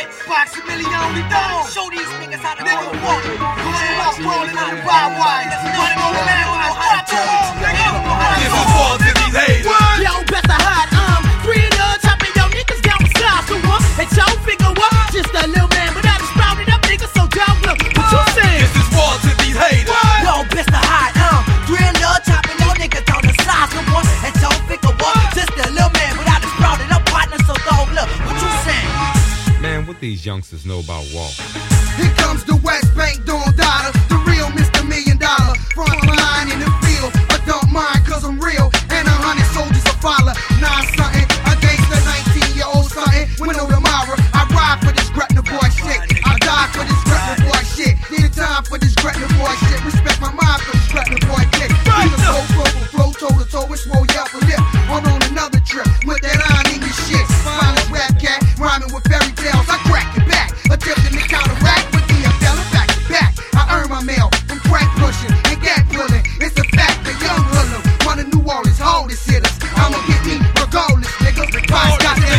Box a million only dog. Show these niggas how to nigga walk. Going out rolling on the wild wires. Running on the man when I stop the wall, nigga. This is war to these haters. Yo, best I hide, three of the chopping yo niggas down the side. So what? And y'all figure what? Just a little man, but I just sprouted up niggas, so y'all look. What you saying? This is war to these haters. Yo, best I hide, three of the chopping yo niggas down the side. So what? And y'all figure what? Just a little man, but I just sprouted up partners, so dog look. What you saying? Man, what these youngsters know about war? Here comes the West Bank Don Dada, the real Mr. $1 Million. Front line in the field, I don't mind cause I'm real. And 100 soldiers a follow, 9 something against the 19-year-old something. Winnow tomorrow, I ride for this Gretna boy shit. I die for this Gretna boy shit. Need a time for this Gretna boy shit. Respect my mind for this Gretna boy shit. Flow toe to toe, it's roll you up a lip. I'm on another trip with that iron in your shit. Finest rap cat, rhyming with fairy tales. I crack it back, attempting to counteract with the fella back to back. I earn my mail from crack pushing and gag pulling. It's a fact that young hoodlum, one of New Orleans' hardest hitters. I'ma get me regardless, nigga. Boss got the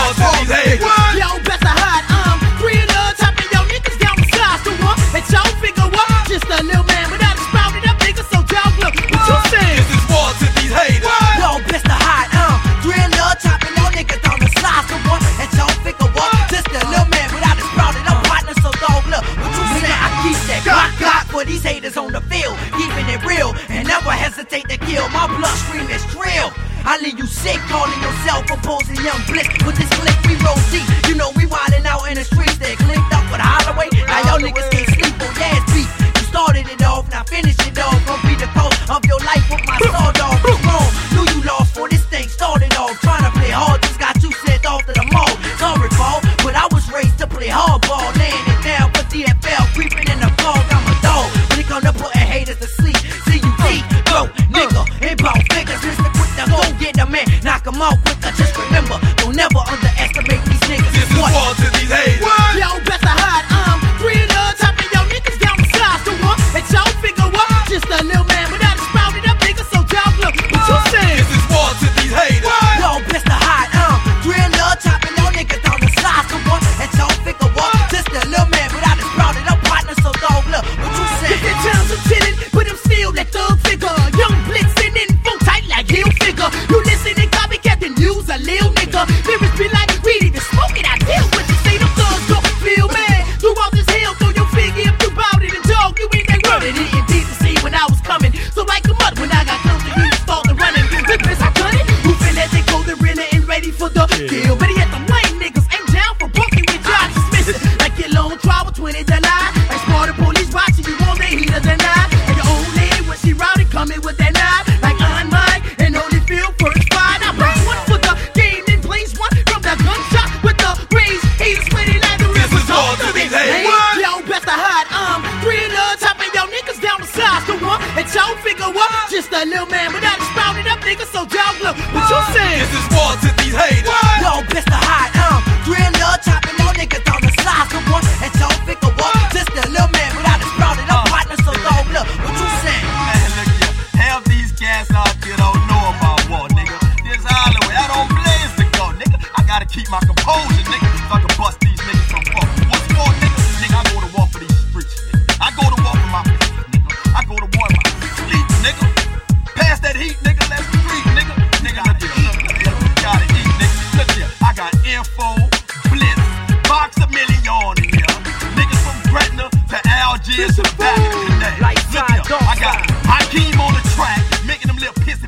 Yo, best I hide, three of the chopping yo niggas down the side. So what? And y'all figure what? Just a little man, but I just sprouted up niggas, so y'all look. What you saying? This is war to these haters. Yo, best I hide, three of the chopping yo niggas down the side. So what? And y'all figure what? Just a little man, but I just sprouted up partners, so dog look. What you saying? I keep that Glock for these haters on the field, keeping it real and never hesitate to kill. My bloodstream is drill. I leave you sick, calling yourself opposing young bliss. With this click, we roll deep. You know we wildin' out in the streets. They clicked up with Holloway. Now y'all niggas can't sleep on gas beat. You started it off, now finish it off. Gonna be the cause of your life with my sword dog. What's wrong? Knew you lost for this thing started off. Trying to play hard, just got you sent off to the mall. Sorry, Paul, but I was raised to play hardball. Laying it down for DFL, creeping in the fog. I'm a dog. When it come to putting haters to sleep. C-U-D, go, nigga, inbound figures. Mr. Quick, now go get the man. Knock him out quicker, just remember, don't never underestimate these niggas. This is war to these haters. Yo, best I hide, three of the chopping yo niggas down the side. So what? And y'all figure what? Just a little man, but I just sprouted up niggas, so y'all look. What you saying? This is war to these haters. Yo, best I hide, three of the chopping yo niggas down the side. So what? And y'all figure what? Just a little man, but I just sprouted up partners, so dog look. What you saying? Get times I'm chillin', but I'm still that thug figure. Young blitzin' in full tight like heel figure. You listen and copycat and use a lil nigga. Lyrics be like weed, even smoking, I deal with you. Say them thugs don't feel mad. Throughout this hell, throw your figure if you bout it and dog. You ain't that running it in decency when I was coming. So like a mud when I got close to you, started running. Look, I cut it. Who feel that they go the real and ready for the kill? But yet them lame niggas ain't down for bunking with Josh Smith. Like your long trial with 20 July. Like smarter police watching you on their heater than I. And your old lady when she routed coming with that knife. Like on mine and only feel first fight. I bring one for the game and place one from the gunshot with the range. Haters sweating like the river. This is war to these haters. Yo, best I hide, three of the chopping yo niggas down the side. So what? And y'all figure what? Just a little man, but I just sprouted up niggas, so y'all look. What you saying? This is war to these haters. Yo, best I hide, three of the chopping yo niggas down the side. So what? And y'all figure what? Just a little man, but I just sprouted up partners, so dog look. What you saying? Man, look here. Half these cats out here don't know about war, nigga. This Holloway, I don't blaze the go, nigga. I gotta keep my composure, nigga, so I can bust these niggas from war. What's war, nigga? Nigga, I go to war for these streets, nigga. I go to war for my people, nigga. I go to war in my sleep, nigga. Pass that heat, nigga, let's street, nigga. Nigga, look here. Gotta eat, nigga. Look here. I got info, blitz, box a million in here. Niggas from Gretna to Algiers to the back of the connect. Look here. I got Hakeem on the track, making them little piss